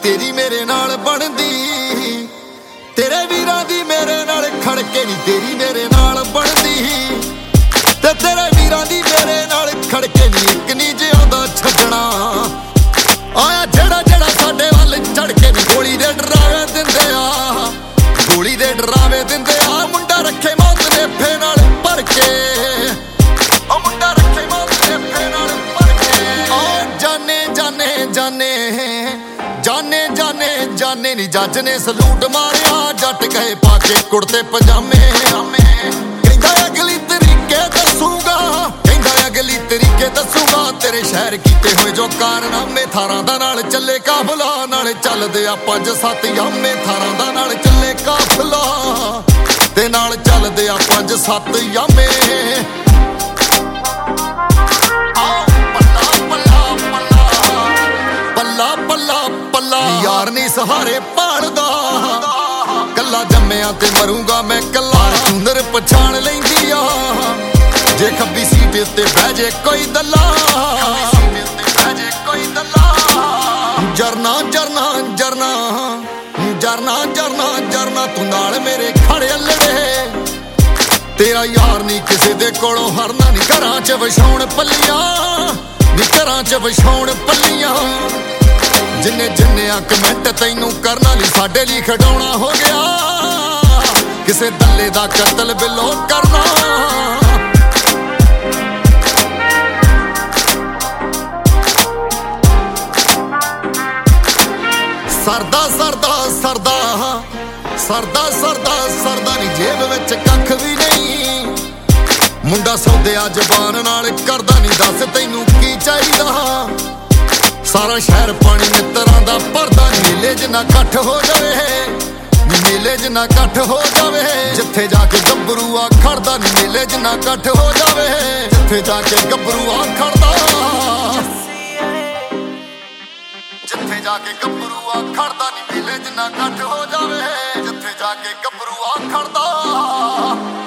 तेरी मेरे नाल बनदी, तेरे वीरां दी मेरे नाल खड़ के नी तेरी मेरे नाल बनदी, ते तेरे वीरां दी मेरे नाल खड़ के नी इक नी जिउंदा छड्डना। आया जेड़ा जेड़ा साडे वल चढ़ के नी गोली दे डरावे दिंदे आ, गोली दे डरावे दिंदे आ। मुंडा रखे मौत ने फे नाल भर के, ओ मुंडा रखे मौत ने फे नाल भर के। ओ जाने जाने जाने जाने जाने जाने नी जज ने सलूट मारिया, जट गए पाके कुर्ते पजामे। कहंदा अगली तरीके दसूगा, कहंदा अगली तरीके दसूगा, तेरे शहर कीते होए जो कारनामे। थारां दा नाल चले काफला, नाले चलदे आ 5-7 यामे। थारां दा नाल चले काफला ते नाल चलदे आ 5-7 यामे। यार नी सहारे पालदा, कल्ला जम्मिया ते मरूंगा मैं कल्ला। सुंदर पछाण लैंदी आ, जे खब्बी सीट ते बह जे कोई दल्ला, जरना जरना जरना जरना जरना जरना तू नाल मेरे खड़े अल्लड़े। तेरा यार नी किसे दे कोलों हरना, नी घरां च वछाउण पल्लियां, नी घरां च वछाउण पल्लियां। जिन्ने जिन्ने कमेंट तैनू करना ली साडे ली खड़ाउणा हो गया, किसे दल्ले दा कतल बिलो करना। सरदा सरदा सरदा सरदा सरदा सरदा नी जेब विच कख भी नहीं, मुंडा सौदे जबान नाल करदा नी। दस तैनू की चाहिदा, सारा शहर पानी मित्तरां दा भरदा। मेले च ना कट्ठ हो जावे, मेले च ना कट्ठ हो जावे, जिथे जाके गब्बरू आ खड़दा नी। मेले च ना कट्ठ हो जावे, जिथे जाके गब्बरू आ खड़दा, जिथे जाके गब्बरू आ खड़दा नी। मेले च ना कट्ठ हो जावे, जिथे जाके गब्बरू आ खड़दा।